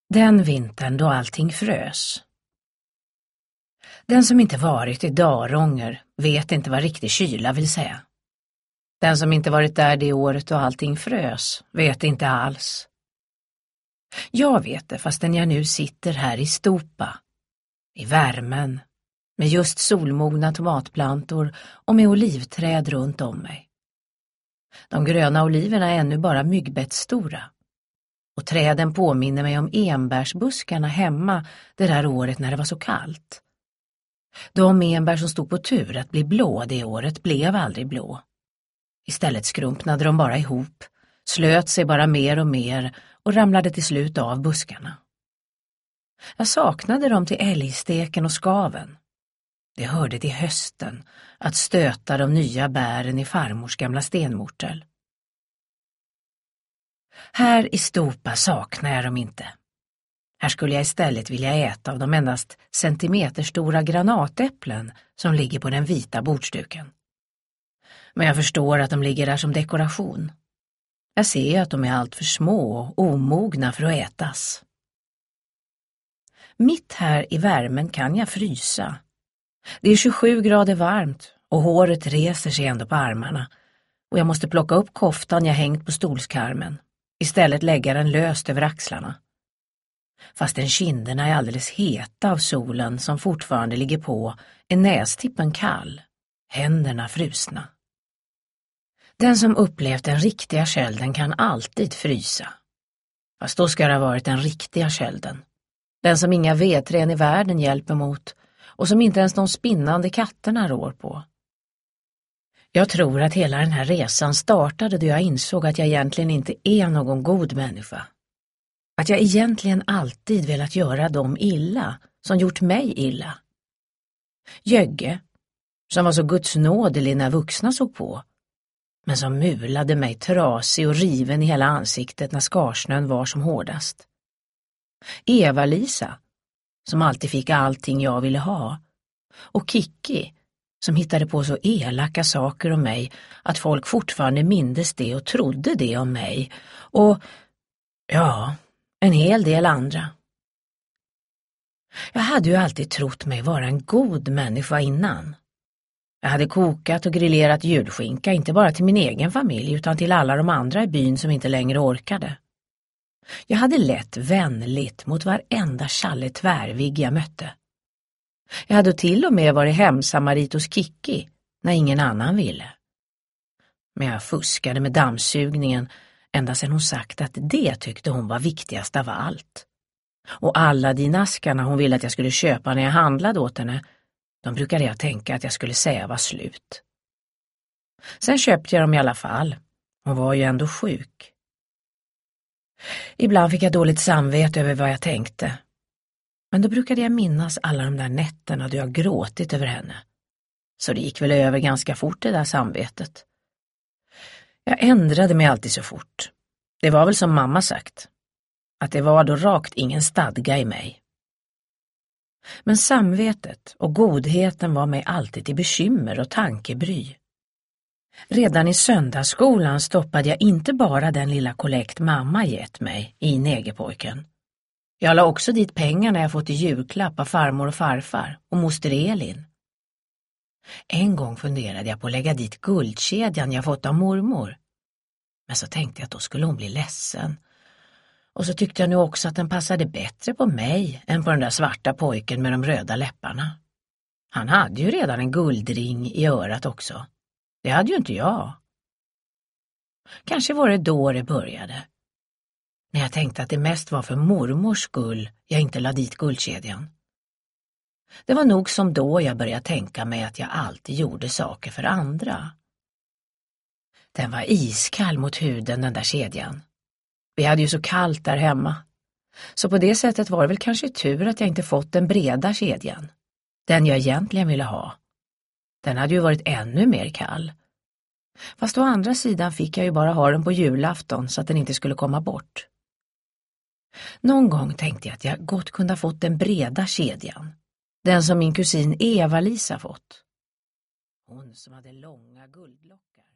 Den vintern då allting frös. Den som inte varit i Darånger vet inte vad riktig kyla vill säga. Den som inte varit där det året då allting frös vet inte alls. Jag vet det fastän jag nu sitter här i Stopa, i värmen, med just solmogna tomatplantor och med olivträd runt om mig. De gröna oliverna är ännu bara myggbettsstora. Och träden påminner mig om enbärsbuskarna hemma det där året när det var så kallt. De enbär som stod på tur att bli blå det året blev aldrig blå. Istället skrumpnade de bara ihop, slöt sig bara mer och mer och ramlade till slut av buskarna. Jag saknade dem till älgsteken och skaven. Det hörde till hösten att stöta de nya bären i farmors gamla stenmortel. Här i Stopa saknar jag dem inte. Här skulle jag istället vilja äta av de endast centimeterstora granatäpplen som ligger på den vita bordsduken. Men jag förstår att de ligger där som dekoration. Jag ser ju att de är allt för små och omogna för att ätas. Mitt här i värmen kan jag frysa. Det är 27 grader varmt och håret reser sig ändå på armarna och jag måste plocka upp koftan jag hängt på stolskarmen. Istället lägga den löst över axlarna. Fastän kinderna är alldeles heta av solen som fortfarande ligger på är nästippen kall, händerna frusna. Den som upplevt den riktiga kölden kan alltid frysa. Fast då ska det ha varit den riktiga kölden. Den som inga vedträn i världen hjälper mot och som inte ens de spinnande katterna rår på. Jag tror att hela den här resan startade då jag insåg att jag egentligen inte är någon god människa. Att jag egentligen alltid velat göra dem illa som gjort mig illa. Jögge, som var så gudsnådelig när vuxna såg på, men som mulade mig trasig och riven i hela ansiktet när skarsnön var som hårdast. Eva-Lisa, som alltid fick allting jag ville ha. Och Kikki, som hittade på så elaka saker om mig att folk fortfarande mindes det och trodde det om mig. Och ja, en hel del andra. Jag hade ju alltid trott mig vara en god människa innan. Jag hade kokat och grillerat julskinka inte bara till min egen familj utan till alla de andra i byn som inte längre orkade. Jag hade lett vänligt mot varenda tjalle tvärvigg jag mötte. Jag hade till och med varit hemsamarit hos Kikki när ingen annan ville. Men jag fuskade med dammsugningen ända sedan hon sagt att det tyckte hon var viktigast av allt. Och alla dinaskarna hon ville att jag skulle köpa när jag handlade åt henne, de brukade jag tänka att jag skulle säga var slut. Sen köpte jag dem i alla fall. Hon var ju ändå sjuk. Ibland fick jag dåligt samvete över vad jag tänkte. Men då brukade jag minnas alla de där nätterna då jag gråtit över henne. Så det gick väl över ganska fort det där samvetet. Jag ändrade mig alltid så fort. Det var väl som mamma sagt. Att det var då rakt ingen stadga i mig. Men samvetet och godheten var mig alltid till bekymmer och tankebry. Redan i söndagsskolan stoppade jag inte bara den lilla kollekt mamma gett mig i negerpojken. Jag la också dit pengarna jag fått i julklapp av farmor och farfar och moster Elin. En gång funderade jag på att lägga dit guldkedjan jag fått av mormor. Men så tänkte jag att då skulle hon bli ledsen. Och så tyckte jag nu också att den passade bättre på mig än på den där svarta pojken med de röda läpparna. Han hade ju redan en guldring i örat också. Det hade ju inte jag. Kanske var det då det började. När jag tänkte att det mest var för mormors skull jag inte la dit guldkedjan. Det var nog som då jag började tänka mig att jag alltid gjorde saker för andra. Den var iskall mot huden, den där kedjan. Vi hade ju så kallt där hemma. Så på det sättet var det väl kanske tur att jag inte fått den breda kedjan. Den jag egentligen ville ha. Den hade ju varit ännu mer kall. Fast å andra sidan fick jag ju bara ha den på julafton så att den inte skulle komma bort. Någon gång tänkte jag att jag gott kunde ha fått den breda kedjan. Den som min kusin Eva-Lisa fått. Hon som hade långa guldlockar.